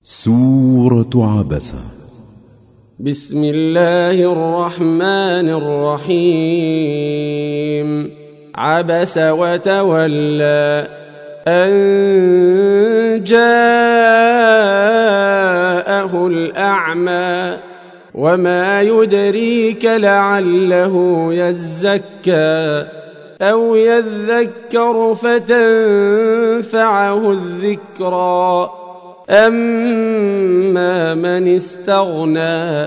سورة عبس. بسم الله الرحمن الرحيم. عبس وتولى أن جاءه الأعمى وما يدريك لعله يزكى أو يذكر فتنفعه الذكرى أما من استغنى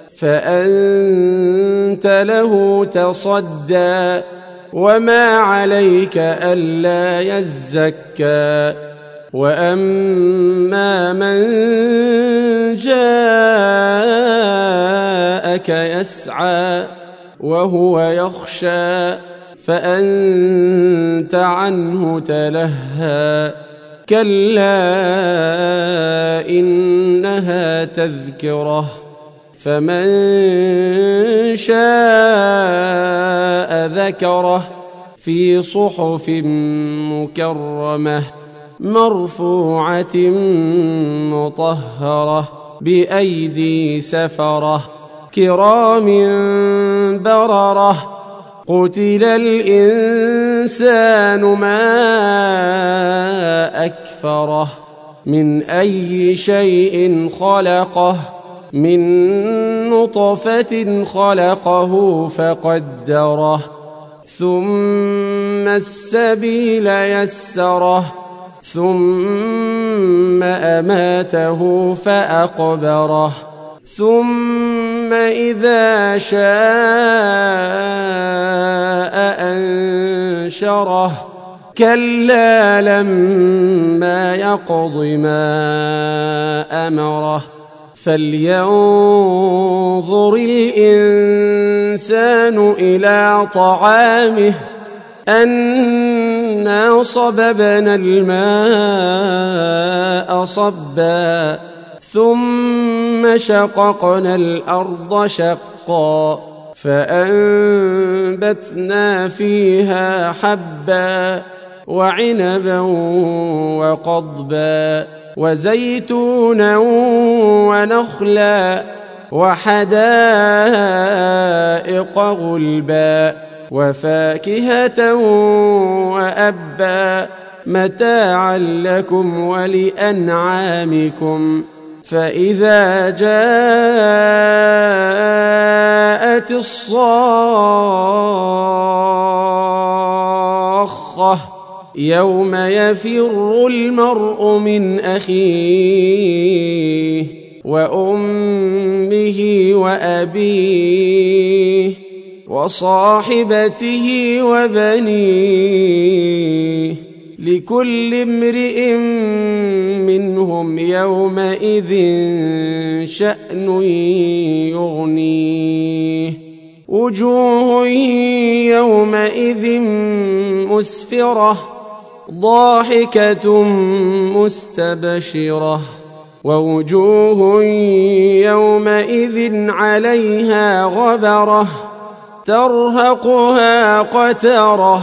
فأنت له تصدى وما عليك ألا يزكى وأما من جاءك يسعى وهو يخشى فأنت عنه تلهى كلا إنها تذكرة فمن شاء ذكره في صحف مكرمة مرفوعة مطهرة بأيدي سفرة كرام بررة قتل الإنسان ما أكفره من أي شيء خلقه من نطفة خلقه فقدره ثم السبيل يسره ثم أماته فأقبره ثم إذا شاء أنشره كلا لما يقض ما أمره فلينظر الإنسان إلى طعامه أنا صببنا الماء صبا ثم شققنا الأرض شقا فأنبتنا فيها حبا وعنبا وقضبا وزيتونا ونخلا وحدائق غلبا وفاكهة وأبا متاعا لكم ولأنعامكم فإذا جاءت الصاخة يوم يفر المرء من أخيه وأمه وأبيه وصاحبته وبنيه لكل امرئ منهم يومئذ شأن يغنيه وجوه يومئذ مسفرة ضاحكة مستبشرة ووجوه يومئذ عليها غبرة ترهقها قترة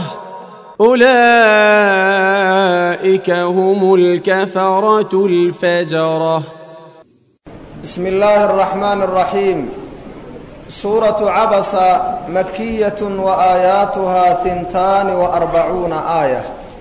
أولئك هم الكفرة الفجرة. بسم الله الرحمن الرحيم. سورة عبس مكية وآياتها 42 آية.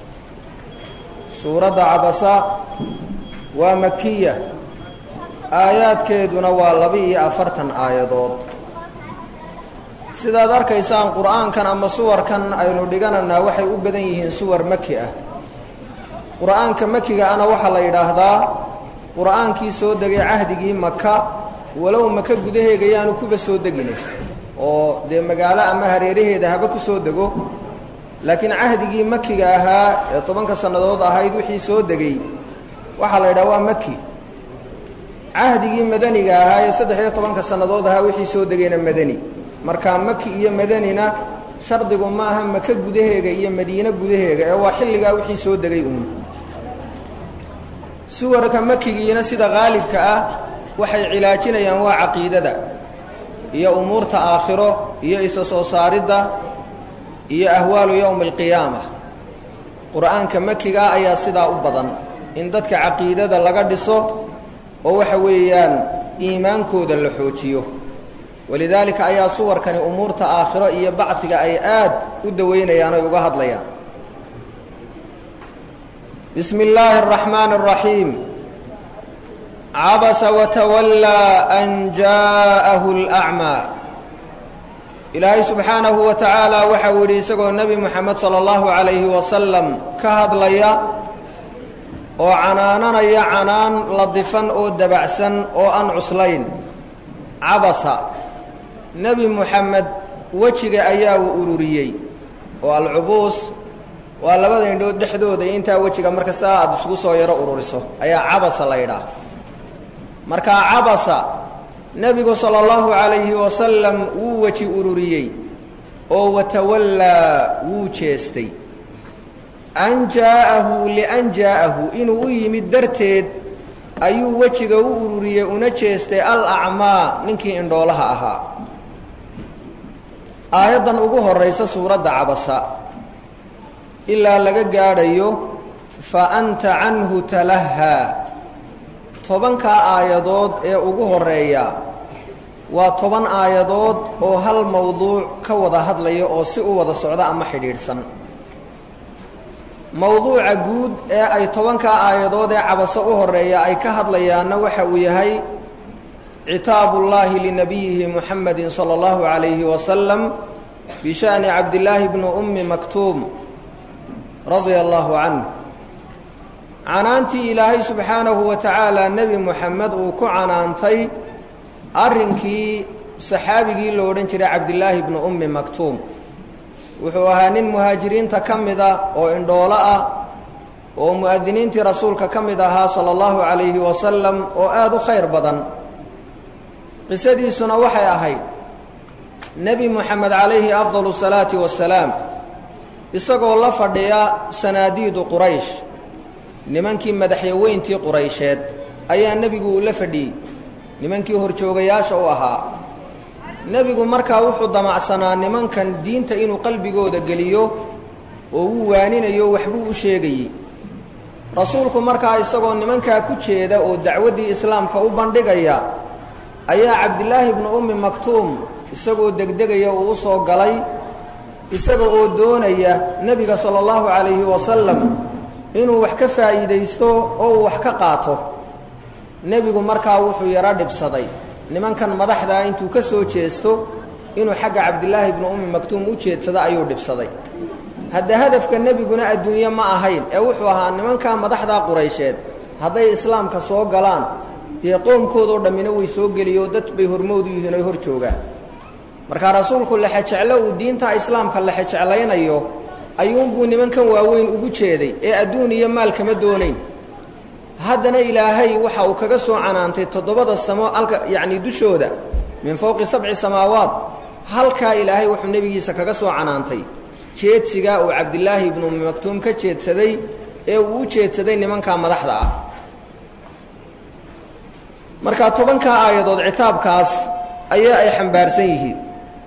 سورة عبس ومكية آيات كيدنا واللبي أفرتن آيادود sidaad arkaysaan quraankan ama suwarkan aynu dhiganana waxay u badan yihiin suwar maki ah quraanka makiga ana waxa la yiraahdaa quraankii soo degay ahdigii Makka walow Makka gudaheega yaanu kuba soo degin oo de magaalo ama hareeraheeda haba ku soo dego laakiin ahdigii makiga ahaa ee 10 sanadood ahayd wixii soo degay waxa la yiraahdaa Makki ahdigii madaniga ahaa ee 13 sanadood ahaa wixii soo degayna madani marka Makki iyo Madanina shardigu maaha Makka gudaheega iyo Madiina gudaheega ee waa xilliga wixii soo degay suwarka Makkigiina sida qaalibka ah waxay cilaajinayaan waa aqeedada iyo umuurta aakhiro iyo isa soo saarida iyo ahwaalu yawm alqiyaamah quraanka makiga ayaa sidaa u badan in dadka aqeedada laga dhiso oo waxa weeyaan iimaankooda la xoojiyo walidaalika ayaa suwarkani umuurta aakhiro iyo bacdiga ay aad u daweynayaan oo uga hadlayaan bismi illaahi araxmaani araxiim cabasa watawallaa an jaa'ahu alacmaa ilaahay subxaanahu wa tacaala waxa uu yidhi isagoo nebi moxamed sala allahu calayhi wasalam ka hadlaya oo canaananaya canaan ladifan oo dabacsan oo aan cuslayn cabasa nebi moxamed wejiga ayaa uu ururiyey oo alcubuus waa labada indhood dhexdooda intaa wejiga marka saa aad isugu soo yaro ururiso ayaa cabasa la yidhaah markaa cabasa nebigu sala allahu calayhi wasalam wuu weji ururiyey oo watawallaa wuu jeestay an jaa'ahu lian jaa'ahu inuu u yimid darteed ayuu wejiga u ururiyey una jeestay alacmaa ninkii indhoolaha ahaa aayaddan ugu horraysa suuradda cabasa ilaa laga gaadhayo fa anta canhu talahaa 10kaa aayadood ee ugu horreeya waa 10 aayadood oo hal mawduuc ka wada hadlaya oo si u wada socda ama xidhiidhsan mawduuca guud ee ay 10kaa aayadood ee cabaso u horreeya ay ka hadlayaanna waxa uu yahay citaabullaahi linabiyihi muxamedin sala allahu calayhi wasalam bisha'ni cabdillaahi bni ummi maktuum radia allahu canh canaantii ilaahay subxaanahu wa tacaala nebi moxamed uu ku canaantay arrinkii saxaabigii lo odhan jiray cabdillaahi bni ummi maktuum wuxuu ahaa nin muhaajiriinta ka mid ah oo indhoolo ah oo mu'adiniintii rasuulka ka mid ahaa sala allahu calayhi wasalam oo aad u khayr badan qisadiisuna waxay ahayd nebi moxamed calayhi afdalu salaati wasalaam isagoo la fadhiya sanaadiidu quraysh nimankii madaxyaweyntii quraysheed ayaa nebigu uu la fadhiyey nimankii horjoogayaasha u ahaa nebigu markaa wuxuu damacsanaa nimankan diinta inuu qalbigooda geliyo oo uu waaninayo waxbuu u sheegayey rasuulku markaa isagoo nimankaa ku jeeda oo dacwaddii islaamka u bandhigaya ayaa cabdillaahi bni ummi maktuum isagoo degdegaya uu u soo galay isaga oo doonaya nebiga sala allahu calayhi wasalam inuu wax ka faa'iidaysto oo uu wax ka qaato nebigu markaa wuxuu yaro dhibsaday nimankan madaxdaa intuu ka soo jeesto inuu xagga cabdillaahi bni ummi maktuum u jeedsado ayuu dhibsaday hadda hadafka nebiguna adduunye ma ahayn ee wuxuu ahaa nimankaa madaxdaa quraysheed hadday islaamka soo galaan dee qoomkoodoo dhammina way soo geliyoo dad bay hormoodu yihiin oy hor joogaan markaa rasuulku lexejeclo uu diinta islaamka lexejeclaynayo ayuunbuu nimankan waaweyn ugu jeeday ee adduun iyo maal kama doonayn haddana ilaahay waxa uu kaga soo canaantay 7 samo yacni dushooda min fowqi 7 samaawaat halkaa ilaahay wuxuu nebigiisa kaga soo canaantay jeedsigaa uu cabdillaahi ibnu ummi maktuum ka jeedsaday ee uu u jeedsaday nimankaa madaxda ah markaa 10kaa aayadood citaabkaas ayaa ay xambaarsan yihiin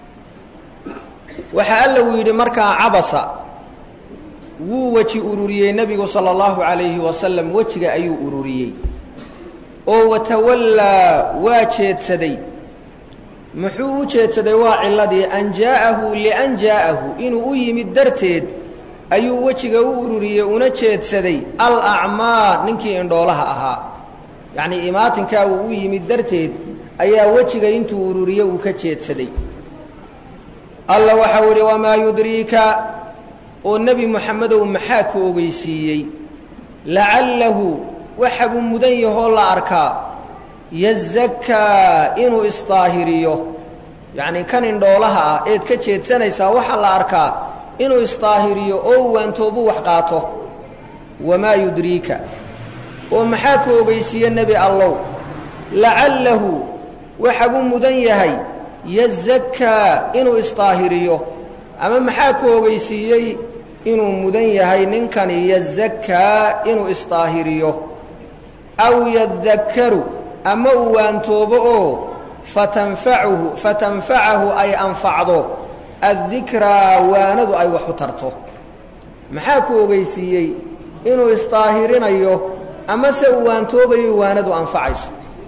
waxaa alla uu yidhi markaa cabasa wuu weji ururiyey nebigu sala allahu calayhi wasalam wejiga ayuu ururiyey oo watawallaa waa jeedsaday muxuu u jeedsaday waa cilladii an jaa'ahu lian jaa'ahu inuu u yimid darteed ayuu wejiga u ururiyey una jeedsaday alacmaa ninkii indhoolaha ahaa yacnii imaatinkaa uu u yimid darteed ayaa wejiga intuu ururiye uu ka jeedsaday alla waxau idhi wamaa yudriika oo nebi moxamedow maxaa ku ogeysiiyey lacallahu waxa buu mudan yahoo la arkaa yazakkaa inuu isdaahiriyo yacnii kan indhoolaha ah eed ka jeedsanaysaa waxaa la arkaa inuu isdaahiriyo oo waantoobu wax qaato wamaa yudriika oo maxaa ku ogeysiiye nebi allow lacallahu waxa buu mudan yahay yazakkaa inuu isdaahiriyo ama maxaa ku ogeysiiyey inuu mudan yahay ninkani yazakkaa inuu isdaahiriyo aw yadakkaru ama uu waantoobo oo fatanfacahu ay anfacdo addikraa waanadu ay wax u tarto maxaa ku ogeysiiyey inuu isdaahirinayo amase uu waantoobayo waanadu anfacayso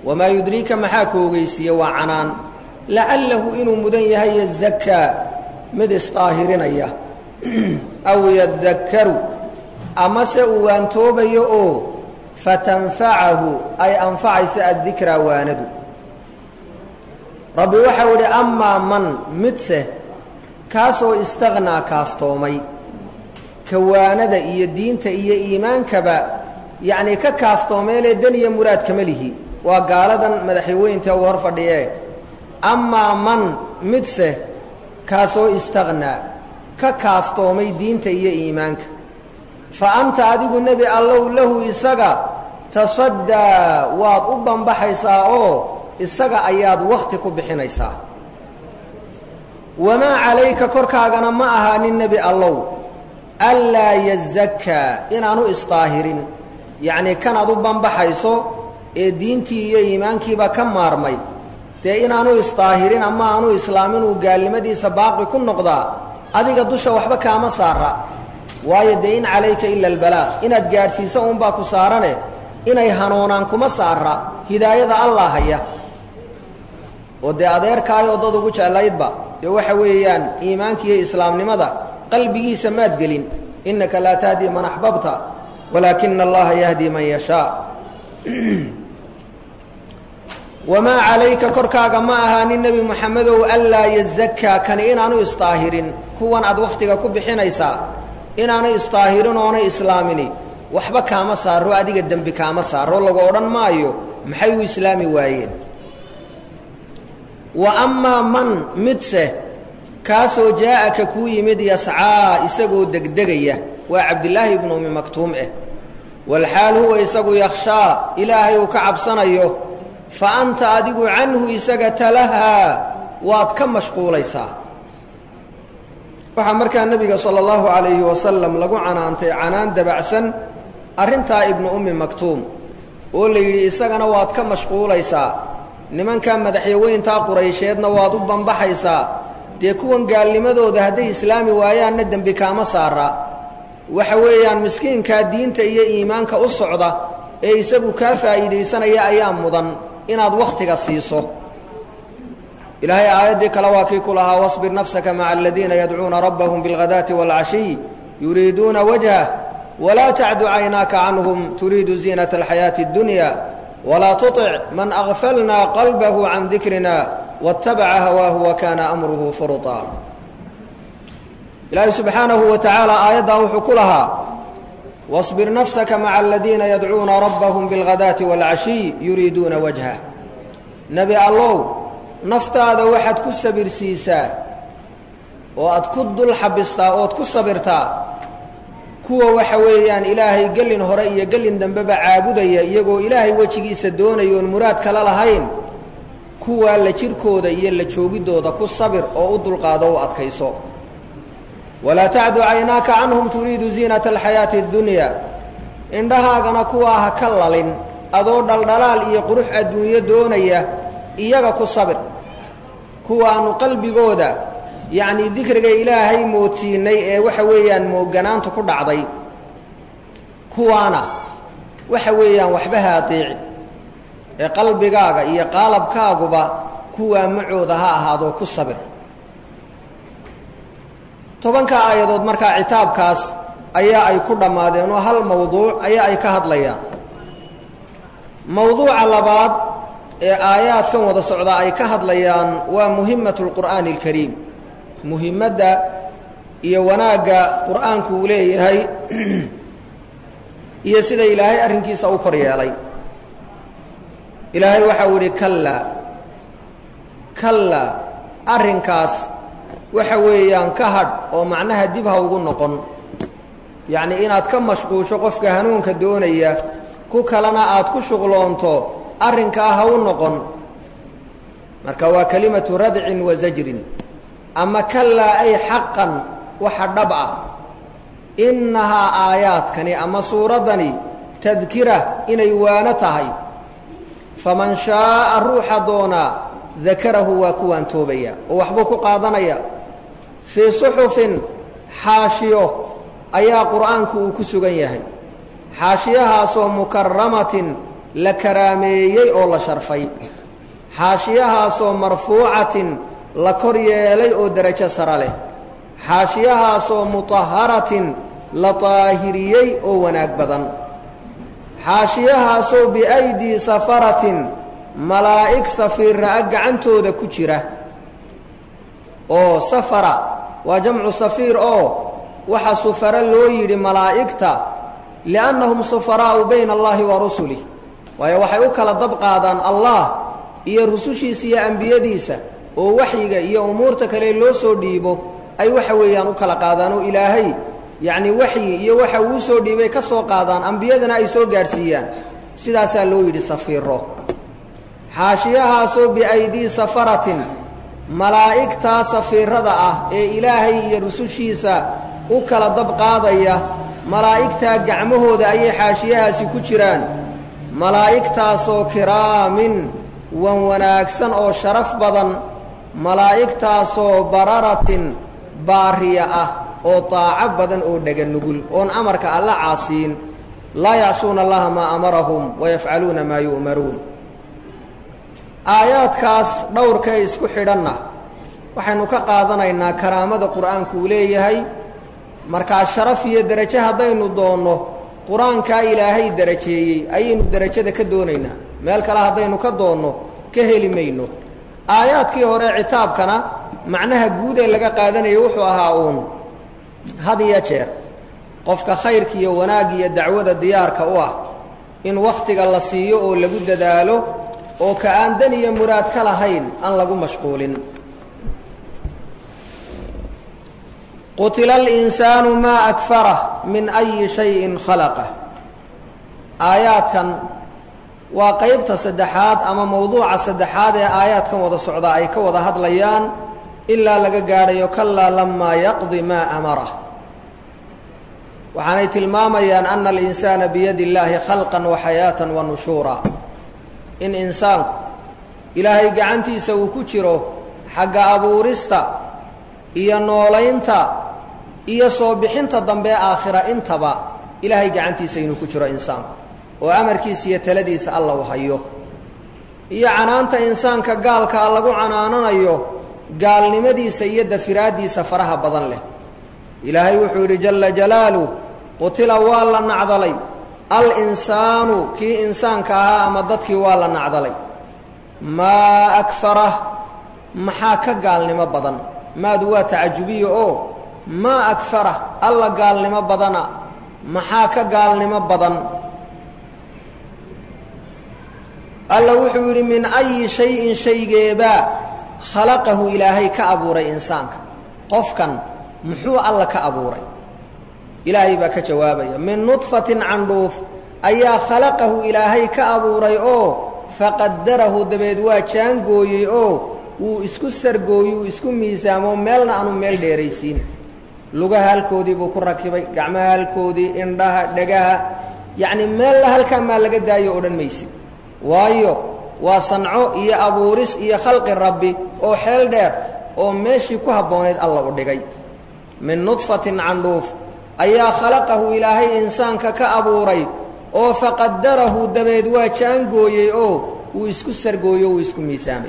wamaa yudriika maxaa koogeysiiye waa canaan la'allahu inuu mudan yahay yazakkaa mid isdaahirinaya aw yadakkaru amase uu waantoobayo oo fatanfacahu ay anfacaysa addikraa waanadu rabbi waxau idhi amaa man midse kaasoo istaghnaa kaaftoomay kawaanada iyo diinta iyo iimaankaba yacnii ka kaaftoomeelee dan iyo muraad kama lihi waa gaaladan madaxweynta uu hor fadhiyee amaa man midse kaasoo istaghnaa ka kaaftoomay diinta iyo iimaanka fa anta adigu nebi allow lahu isaga tasaddaa waad u banbaxaysaa oo isaga ayaad wakhti ku bixinaysaa wamaa calayka korkaagana ma ahaanin nebi allow anlaa yazakkaa inaanu isdaahirin yacnii kanaad u banbaxayso ee diintii iyo iimaankiiba ka maarmay dee inaanu isdaahirin ama aanu islaamin uu gaalnimadiisa baaqi ku noqdaa adiga dusha waxba kaama saara waayo dee in calayka ila albalaaq inaad gaadhsiiso uunbaa ku saarane inay hanuunaan kuma saara hidaayada allah haya oo dee adeerkaayoo dad ugu jeclaydba dee waxa weeyaan iimaanka iyo islaamnimada qalbigiisa maad gelin innaka laa tahdii man axbabta walaakina allaha yahdii man yashaa wamaa calayka korkaaga ma ahaanin nebi moxamedow anlaa yazakkaa kani inaanu isdaahirin kuwan aad wakhtiga ku bixinaysaa inaanu isdaahirin oonay islaamini waxba kaama saaro adiga dembi kaama saaro lagu odhan maayo maxay u islaami waayeen wa amaa man midse kaasoo jaa'aka kuu yimid yascaa isagoo degdegaya waa cabdillaahi ibnu ummi maktuum walxaal huwa isagu yakhshaa ilaahay uu ka cabsanayo fa anta adigu canhu isaga talahaa waad ka mashquulaysaa waxaa markaa nebiga sala allahu calayhi wasalam lagu canaantay canaan dabacsan arrintaa ibnu ummi maktuum oo la yidhi isagana waad ka mashquulaysaa nimankaa madaxyaweyntaa quraysheedna waad u banbaxaysaa dee kuwan gaalnimadooda hadday islaami waayaanna dembi kaama saara waxa weeyaan miskiinkaa diinta iyo iimaanka u socda ee isagu kaa faa'iidaysanaya ayaa mudan inaad wakhtiga siiso ilaahay aayaddii kale waa kii ku lahaa wasbir nafsaka maca aladiina yadcuuna rabbahum bilghadaati waalcashiy yuriiduuna wajhah walaa tacdu caynaaka canhum turiidu ziinata alxayaati addunya walaa tutic man agfalnaa qalbahu can dikrina waatabaca hawaahu wa kaana amruhu furutaa ilaahay subxaanahu wa tacaala aayaddaa wuxuu ku lahaa wasbir nafsaka maca aladiina yadcuuna rabbahum bilghadaati waalcashiy yuriiduuna wajhah nebi allow naftaada waxaad ku sabirsiisaa oo aad ku dul xabistaa ood ku sabirtaa kuwa waxa weeyaan ilaahay gelin hore iyo gelin dambeba caabudaya iyagoo ilaahay wejigiisa doonaya oon muraad kala lahayn kuwaa la jirkooda iyo la joogiddooda ku sabir oo u dulqaado u adkayso walaa tacdu caynaaka canhum turiidu ziinata alxayaati addunya indhahaagana kuwaa ha ka lalin adoo dhaldhalaal iyo qurux adduunyo doonaya iyaga ku sabir kuwaannu qalbigooda yacnii dikriga ilaahay moodsiinay ee waxa weeyaan moogganaantu ku dhacday kuwaana waxa weeyaan waxba ha adeeci ee qalbigaaga iyo qaalabkaaguba kuwaa macooda ha ahaadoo ku sabir tobanka aayadood markaa citaabkaas ayaa ay ku dhammaadeen oo hal mawduuc ayaa ay ka hadlayaan mawduuca labaad ee aayaadkan wada socdaa ay ka hadlayaan waa muhimmatu lqur'aani alkariim muhimmadda iyo wanaagga qur'aanku uu leeyahay iyo sida ilaahay arrinkiisa u kor yeelay ilaahay waxau idhi kallaa arrinkaas waxa weeyaan ka hadh oo macnaha dib ha ugu noqon yacnii inaad ka mashquusho qofka hanuunka doonaya ku kalena aad ku shuqloonto arrinkaa ha u noqon marka waa kelimatu radcin wa zajrin ama kallaa ay xaqan waxa dhab ah innahaa aayaadkani ama suuraddani tadkira inay waano tahay faman shaa'a ruuxa doonaa dakarahu waa kuwaan toobaya oo waxbuu ku qaadanaya fii suxufin xaashiyo ayaa qur'aanku uu ku sugan yahay xaashiyahaasoo mukaramatin la karaameeyey oo la sharfay xaashiyahaasoo marfuucatin la kor yeelay oo derajo sare leh xaashiyahaasoo mutahharatin la taahiriyey oo wanaag badan xaashiyahaasoo biaydii safaratin malaa'ig safiirra'a gacantooda ku jira oo safara waa jamcu safiir oo waxa sufara loo yidhi malaa'igta li'annahum sufaraa'u bayna allahi wa rusulih waayo waxay u kala dab qaadaan allah iyo rusushiisa iyo ambiyadiisa oo waxyiga iyo umuurta kale loo soo dhiibo ay waxa weeyaan u kala qaadaan oo ilaahay yacni waxyi iyo waxa uu soo dhiibay ka soo qaadaan ambiyadana ay soo gaadhsiiyaan sidaasaa loo yidhi safiiro xaashiyahaasoo biaydii safaratin malaa'igtaa safiirada ah ee ilaahay iyo rusushiisa u kala dab qaadaya malaa'igtaa gacmahooda ayay xaashiyahaasi ku jiraan malaa'igtaasoo kiraamin wan wanaagsan oo sharaf badan malaa'igtaasoo bararatin baariya ah oo taaco badan oo dhega nugul oon amarka alla caasiin laa yacsuuna allaha maa amarahum wayafcaluuna maa yu'maruun aayaadkaas dhowrkee isku xidhanna waxaynu ka qaadanaynaa karaamada qur'aanku uu leeyahay markaa sharaf iyo derajo haddaynu doonno qur-aankaa ilaahay derajeeyey ayaynu derajada ka doonaynaa meel kale haddaynu ka doonno ka heli mayno aayaadkii hore citaabkana macnaha guud ee laga qaadanayo wuxuu ahaa uun had iyo jeer qofka khayrka iyo wanaag iyo dacwada diyaarka u ah in wakhtiga la siiyo oo lagu dadaalo oo ka aan dan iyo muraad ka lahayn aan lagu mashquulin qutila alinsaanu maa akfarah min ayi shayin khalaqah aayaadkan waa qaybta saddexaad ama mawduuca saddexaad ee aayaadkan wada socda ay ka wada hadlayaan ilaa laga gaadhayo kalaa lamaa yaqdi maa amarah waxaanay tilmaamayaan ana alinsaana biyadi illaahi khalqan wa xayaatan wa nushuura in insaanku ilaahay gacantiisa uu ku jiro xagga abuurista iyo noolaynta iyo soo bixinta dambe aakhira intaba ilaahay gacantiisa inuu ku jiro insaanku oo amarkiisa iyo taladiisa alla u hayo iyo canaanta insaanka gaalka lagu canaananayo gaalnimadiisa iyo dafiraaddiisa faraha badan leh ilaahay wuxuu yidhi jalla jalaaluh qutila waa la nacdalay al-insaanu kii insaanka ahaa ama dadkii waa la nacdalay maa akfarah maxaa ka gaalnimo badan maadu waa tacajubiye oo maa akfarah alla gaalnimo badana maxaa ka gaalnimo badan alla wuxuu yidhi min ayi shayin shaygeebaa khalaqahu ilaahay ka abuuray insaanka qofkan muxuu alla ka abuuray ilaahay baa ka jawaabaya min nudfatin candhuuf ayaa khalaqahu ilaahay ka abuuray oo faqadarahu dabeed waa jaangooyey oo wuu isku sargooyey wuu isku miisaamo meelna aanu meel dheeraysiin lugaha halkoodii buu ku rakibay gacmaha halkoodii indhaha dhegaha yacni meella halkaa maa laga daayo odhan maysid waayo waa sanco iyo abuuris iyo khalqi rabbi oo xeel dheer oo meeshii ku habboonayd alla u dhigay min nudfatin candhuuf ayaa khalaqahu ilaahay insaanka ka abuuray oo faqadarahu dabeed waa jaangooyey oo wuu isku sargooyo wuu isku miisaamay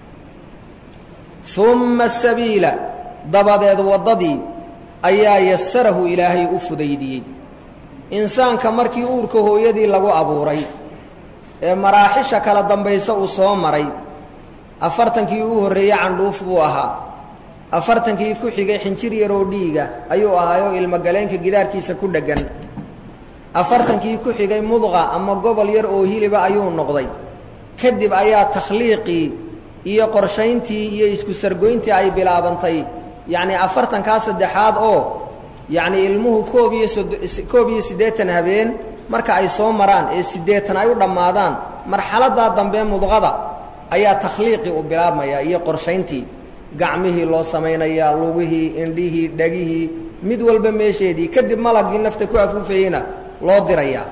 umma asabiila dabadeed waddadii ayaa yasarahu ilaahay u fudaydiyey insaanka markii uurka hooyadii lagu abuuray ee maraaxisha kala dambaysa uu soo maray 40kii u horreeyey candhuuf buu ahaa 40kii ku xigay xinjir yaroo dhiiga ayuu ahaayoo ilmagaleenka gidaarkiisa ku dheggan 40kii ku xigay mudqa ama gobol yar oo hiliba ayuu noqday kadib ayaa takhliiqii iyo qorshayntii iyo isku sargoyntii ay bilaabantay yacni 40kaa saddexaad oo yacni ilmuhu 81 habeen marka ay soo maraan ee 80 ay u dhammaadaan marxaladdaa dambe mudqada ayaa takhliiqii u bilaabmaya iyo qorshayntii gacmihii loo samaynayaa lugihii indhihii dhegihii mid walba meesheedii kadib malagii nafta ku afuufayeyna loo dirayaa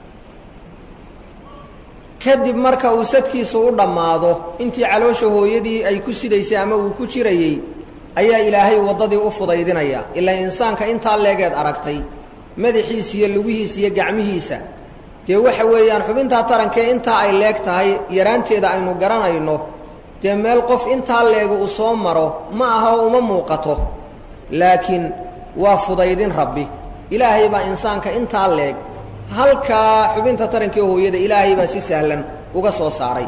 kadib marka uu sadkiisu u dhammaado intii caloosha hooyadii ay ku sidaysay ama uu ku jirayey ayaa ilaahay waddadii u fudaydinaya ilaa insaanka intaa leegeed aragtay madaxiisa iyo lugihiisa iyo gacmihiisa dee waxa weeyaan xubintaa tarankee intaa ay leeg tahay yaraanteeda aynu garanayno dee meel qof intaa leega uu soo maro ma aha oo uma muuqato laakiin waa fudaydin rabbi ilaahay baa insaanka intaa leeg halkaa xubinta tarankee hooyada ilaahay baa si sahlan uga soo saaray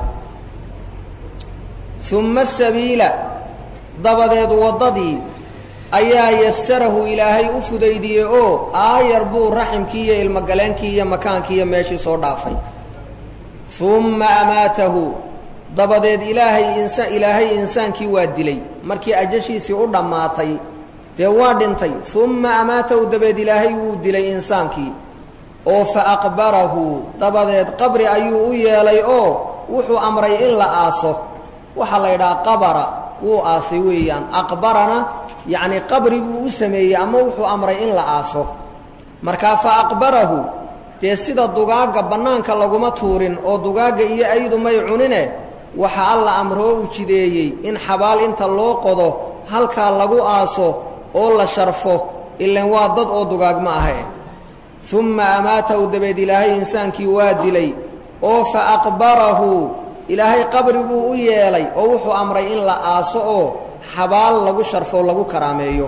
uma asabiila dabadeed waddadii ayaa yasarahu ilaahay u fudaydiyey oo aayar buu raximkii iyo ilmogaleenkii iyo makaankii iyo meeshii soo dhaafay umma amaatahu dabadeed ilaahay insaankii waa dilay markii ajashiisii u dhammaatay dee waa dhintay umma amaatahu dabadeed ilaahay wuu dilay insaankii oo fa aqbarahu dabadeed qabri ayuu u yeelay oo wuxuu amray in la aaso waxaa la yidhaha qabara wuu aasay weeyaan aqbarana yacni qabri buu u sameeyey ama wuxuu amray in la aaso markaa fa aqbarahu dee sida dugaagga bannaanka laguma tuurin oo dugaagga iyo aydu may cunine waxa alla amroo u jideeyey in xabaal inta loo qodo halkaa lagu aaso oo la sharfo ilan waa dad oo dugaag ma ahe umma amaatahu dabeed ilaahay insaankii waa dilay oo fa aqbarahu ilaahay qabri buu u yeelay oo wuxuu amray in la aaso oo xabaal lagu sharfo lagu karaameeyo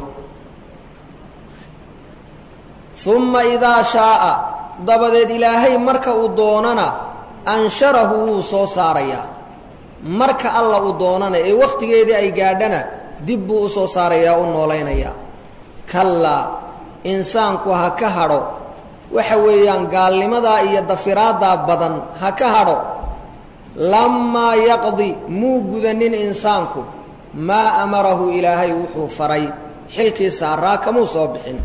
umma idaa shaa'a dabadeed ilaahay marka uu doonana ansharahu wuu soo saarayaa marka alla uu doonana ee wakhtigeedii ay gaadhana dib buu u soo saarayaa u noolaynayaa kallaa insaanku ha ka hadho waxa weeyaan gaalnimadaa iyo dafiraaddaa badan ha ka hadho lammaa yaqdi muu gudanin insaanku maa amarahu ilaahay wuxuu faray xilkii saaraa kamuu soo bixin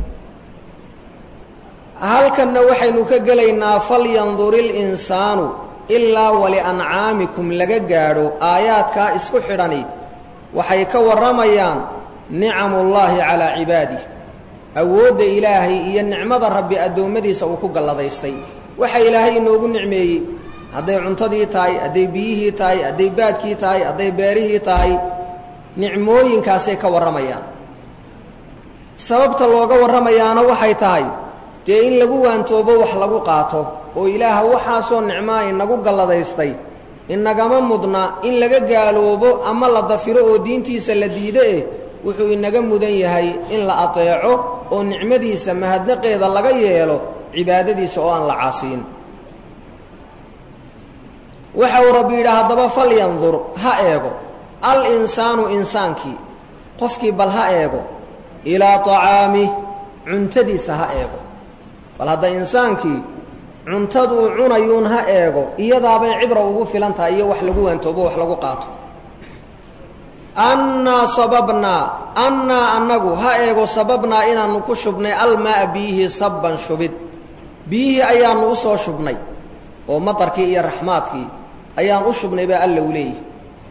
halkanna waxaynu ka gelaynaa falyandur ilinsaanu ilaa waliancaamikum laga gaadho aayaadkaa isku xidhani waxay ka warramayaan nicamullaahi calaa cibaadih awoodda ilaahay iyo nicmada rabbi addoommadiisa uu ku galladaystay waxa ilaahay inoogu nicmeeyey hadday cuntadii tahay hadday biyihii tahay hadday baadkii tahay hadday beerihii tahay nicmooyinkaasay ka warramayaan sababta looga warramayaana waxay tahay dee in lagu waantoobo wax lagu qaato oo ilaaha waxaasoo nicmaa inagu galladaystay inagama mudna in laga gaaloobo ama la dafiro oo diintiisa la diido wuxuu inaga mudan yahay in la ateeco oo nicmadiisa mahadnaqeeda laga yeelo cibaadadiisa oo aan la caasiin waxa uu rabbi yidhi haddaba falyandur ha eego al-insaanu insaankii qofkii bal ha eego ilaa طacaamih cuntadiisa ha eego bal hadda insaankii cuntaduu cunayuun ha eego iyadaabay cibra ugu filan tahay iyo wax lagu waantoobo wax lagu qaato annaa sababnaa annaa annagu ha eego sababnaa inaannu ku shubnay almaa'a biyihii sabban shubid biyihii ayaannu u soo shubnay oo matarkii iyo raxmaadkii ayaan u shubnay baa alla u leeyihi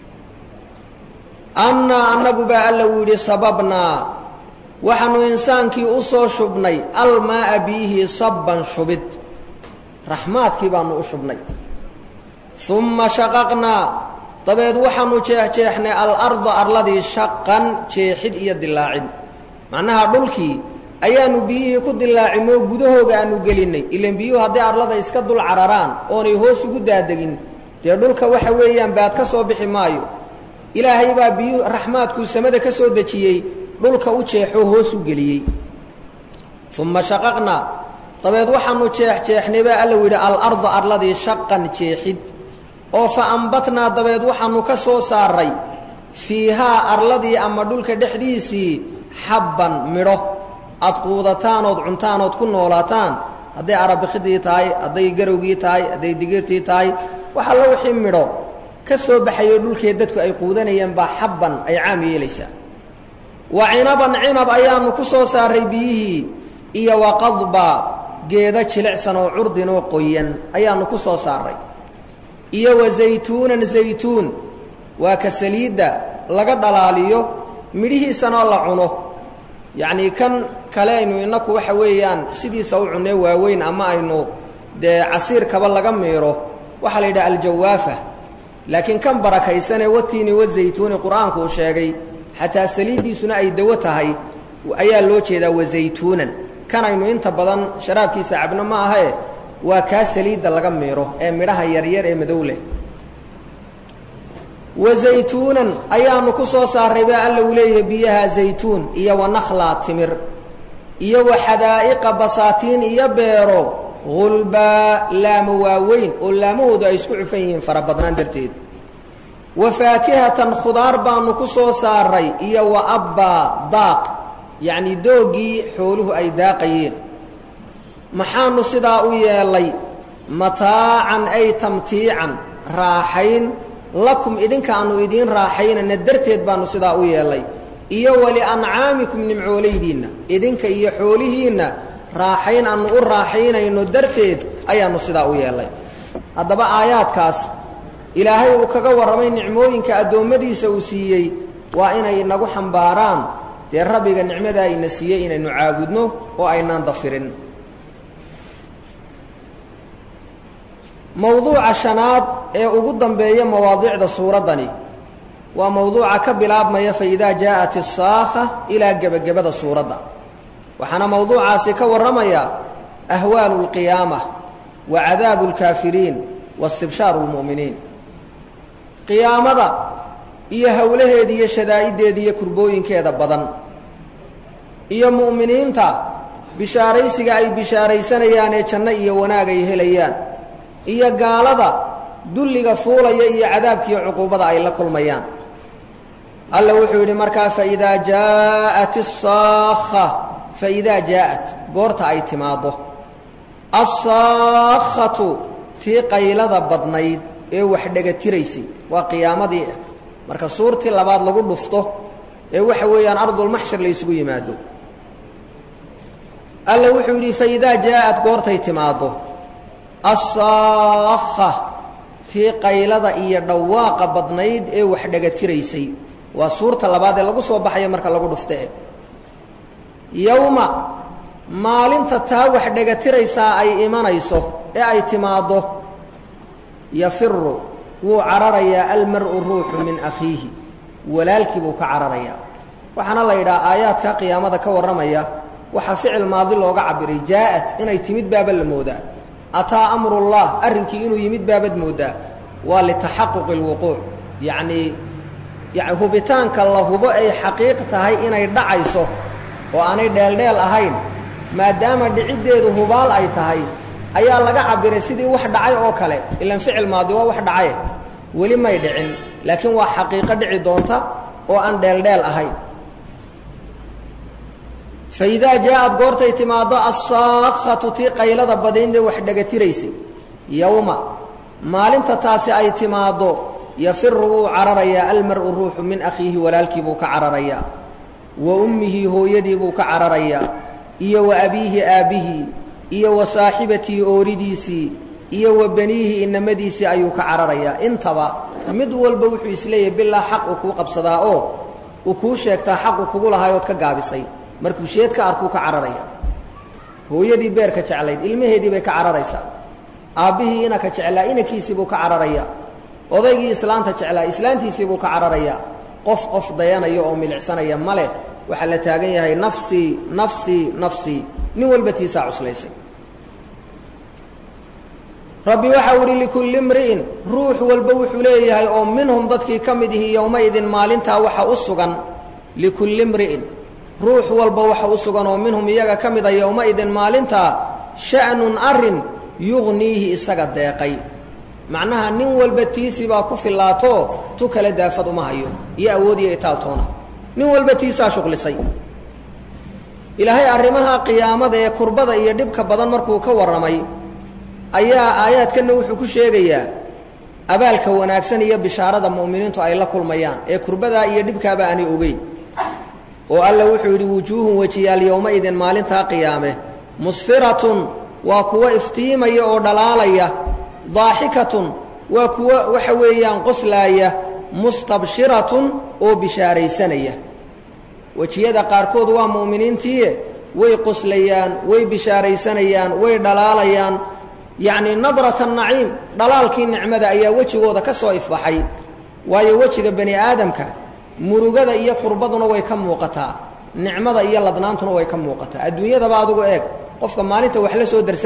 annaa annagu baa alla uu yidhi sababnaa waxaannu insaankii u soo shubnay almaa'a biyihii sabban shubid raxmaadkii baannu u shubnay umma shaqaqnaa dabeed waxaannu jeexjeexnay alarda arladii shaqan jeexid iyo dilaacin macnaha dhulkii ayaannu biyihii ku dilaacinoo gudahooga aannu gelinnay ilaan biyuhu hadday arlada iska dul cararaan oonay hoos ugu daadegin dee dhulka waxa weeyaan baad ka soo bixi maayo ilaahay baa biyuhu raxmaadkuu samada ka soo dejiyey dhulka u jeexoo hoos u geliyey umma shaqaqnaa dabeed waxaannu jeexjeexnay baa alla yidhi alarda arladii shaqan jeexid oo fa ambatnaa dabeed waxaannu ka soo saaray fiihaa arladii ama dhulka dhexdiisii xabban midho aad quudataanood cuntaanood ku noolaataan hadday arabikidii tahay hadday garowgii tahay hadday digirtii tahay wax alla wixii midho ka soo baxayo dhulkee dadku ay quudanayeen baa xabban ay caam yeelaysaa wa cinaban cinab ayaannu ku soo saaray biyihii iyo wa qadba geeda jilicsan oo curdin oo qoyan ayaannu ku soo saaray iyo wa zaytuunan zaytuun waa ka saliidda laga dhalaaliyo midhihiisanoo la cuno yacnii kan kale aynu innaku waxa weeyaan sidiisa u cunnee waaweyn ama aynu dee casiirkaba laga miiro waxaa la yidhaha aljawaafa laakiin kan barakaysanee watiini wazaytuuni qur'aanku uu sheegay xataa saliiddiisuna ay dawo tahay ayaa loo jeedaa wazaytuunan kan aynu inta badan sharaabkiisa cabno ma ahae waa kaa saliidda laga miiro ee midhaha yaryar ee madow leh wazaytuunan ayaanu ku soo saaray baa alla uu leeyahay biyaha zaytuun iyo wanakhlaa timir iyo waxadaa'iqa basaatiin iyo beero gulbaa laamo waaweyn oo laamahoodu ay isku cufan yihiin fara badnaan darteed wa faakihatan khudaar baanu ku soo saaray iyo wa abbaa daaq yacnii doogii xooluhu ay daaqayeen maxaanu sidaa u yeelay mataacan ay tamtiican raaxayn lakum idinkaanu idiin raaxaynana darteed baanu sidaa u yeelay iyo waliancaamikum nimcoolaydiinna idinka iyo xoolihiinna raaxayn aanu u raaxaynayno darteed ayaanu sidaa u yeelay haddaba aayaadkaas ilaahay uu kaga warramay nicmooyinka addoommadiisa uu siiyey waa inay inagu xambaaraan dee rabbiga nicmadaa ina siiyey inaynu caabudno oo aynaan dafirin mawduuca shanaad ee ugu dambeeya mawaadiicda suuraddani waa mawduuca ka bilaabmaya faidaa jaa'at isaakha ilaa gebagabada suuradda waxaana mawduucaasi ka warramaya ahwaalu اlqiyaamah wa cadaabu اlkaafiriin wa istibshaaru اlmu'miniin qiyaamada iyo howlaheeda iyo shadaa'iddeeda iyo kurbooyinkeeda badan iyo mu'miniinta bishaaraysiga ay bishaaraysanayaan ee janno iyo wanaag ay helayaan iyo gaalada dulliga fuulaya iyo cadaabkiiyo cuquubada ay la kulmayaan alla wuxuu yidhi markaa faidaa jaa'at isaakha faidaa jaa'at goorta ay timaaddo assaakhatu tii qaylada badnayd ee wax dhegatiraysay waa qiyaamadii marka suurtii labaad lagu dhufto ee waxa weeyaan ardulmaxshar la isugu yimaado alla wuxuu yidhi faidaa jaa'at goortay timaaddo assaakha tii qaylada iyo dhawaaqa badnayd ee wax dhegatiraysay waa suurta labaad ee lagu soo baxaya marka lagu dhufte yowma maalinta taa wax dhegatiraysaa ay imanayso ee ay timaaddo yafiru wuu cararayaa almar'u ruuxu min akhiihi walaalkii buu ka cararayaa waxaana la yidhaha aayaadka qiyaamada ka warramaya waxaa ficil maadi looga cabiray jaa'at inay timid baaba la moodaa ataa amrullah arrinkii inuu yimid baabad moodaa waa litaxaquqi alwuquuc yacnii hubitaanka la hubo ay xaqiiq tahay inay dhacayso oo aanay dheeldheel ahayn maadaama dhiciddeedu hubaal ay tahay ayaa laga cabiray sidii wax dhacay oo kale ilaan ficil maadi waa wax dhacaye weli may dhicin laakiin waa xaqiiqo dhici doonta oo aan dheeldheel ahayn faidaa jaa'ad goortay timaaddo assaakhatu tii qaylada badaynee wax dhegatiraysay yowma maalinta taasi ay timaaddo yafiru wuu cararayaa almar'u ruuxu min akhiihi walaalkii buu ka cararayaa wa ummihi hooyadii buu ka cararayaa iyo wa abiihi aabbihii iyo wa saaxibatii ooridiisii iyo wa baniihi inamadiisii ayuu ka cararayaa intaba mid walba wuxuu isleeyahay bilaa xaq uu kuu qabsadaa oo uu kuu sheegtaa xaqu kugu lahaayood ka gaabisay markuu sheed ka arkuu ka cararaya hooyadii beerka jeclayd ilmaheedii bay ka cararaysaa aabbihii inaka jeclaa inankiisii buu ka cararayaa odaygii islaanta jeclaa islaantiisii buu ka cararayaa qof dayanaya oo milicsanaya ma leh waxaa la taagan yahay nafsii nafsii nafsii nin walba tiisaa cuslaysay rabbi waxau idhi likulli imri'in ruux walba wuxuu leeyahay oo minhum dadkii ka mid ihi yowmaidin maalintaa waxa u sugan likulli imri'in ruux walba waxa u sugan oo minhum iyaga ka mida yowmaidin maalintaa sha'nun arrin yugniihi isaga deeqay macnaha nin walba tiisii baa ku fillaatoo tu kale daafad uma hayo iyo awoodiyo itaaltoona nin walba tiisaa shuqlisay ilaahay arrimaha qiyaamada ee kurbada iyo dhibka badan markuu ka warramay ayaa aayaadkanna wuxuu ku sheegayaa abaalka wanaagsan iyo bishaarada mu'miniintu ay la kulmayaan ee kurbadaa iyo dhibkaaba aanay ogeyn oo alla wuxuu yidhi wujuuhun wejiyaal yowmaidin maalintaa qiyaame musfiratun waa kuwo iftiimaya oo dhalaalaya daaxikatun waa kuwo waxa weeyaan qoslaaya mustabshiratun oo bishaaraysanaya wejiyada qaarkood waa mu'miniintiiye way qoslayaan way bishaaraysanayaan way dhalaalayaan yacnii nadrata naciim dhalaalkii nicmada ayaa wejigooda ka soo ifbaxay waayo wejiga bani aadamka murugada iyo kurbaduna way ka muuqataa nicmada iyo ladnaantuna way ka muuqataa adduunyadaba adigu eeg qofka maalinta wax la soo darsaan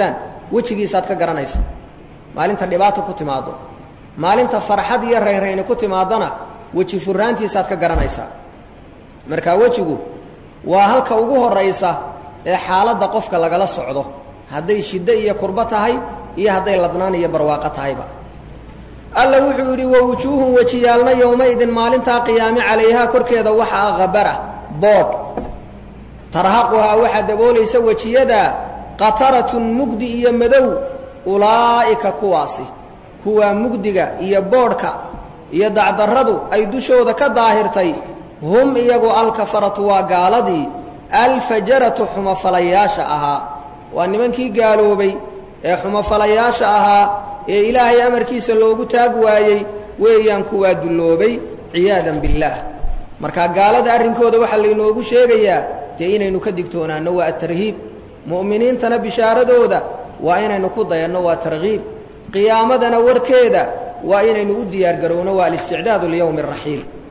wejigiisaad ka garanaysa maalinta dhibaato ku timaado maalinta farxad iyo rayrayni ku timaadana weji furaantiisaad ka garanaysaa marka wejigu waa halka ugu horaysa ee xaaladda qofka lagala socdo hadday shiddo iyo kurbo tahay iyo hadday ladnaan iyo barwaaqo tahayba alla wuxuu yidhi wawujuuhun wejiyaalna yowmaidin maalintaa qiyaame calayhaa korkeeda waxaa qabara boodh tarhaquhaa waxaa daboolaysa wejiyadaa qataratun mugdi iyo madow ulaa'ika kuwaasi kuwaa mugdiga iyo boodhka iyo dacdarradu ay dushooda ka daahirtay hum iyagu alkafaratu waa gaaladii alfajaratu xumafalayaasha ahaa waa nimankii gaaloobay ee xumafalayaasha ahaa ee ilaahay amarkiisa loogu taag waayey weeyaan kuwaa dulloobay ciyaadan billaah markaa gaalada arrinkooda waxaa laynoogu sheegayaa dee inaynu ka digtoonaanno waa atarhiib mu'miniintana bishaaradooda waa inaynu ku dayanno waa targhiib qiyaamadana warkeeda waa inaynu u diyaargarowno waa alisticdaadu liyowmi araxiil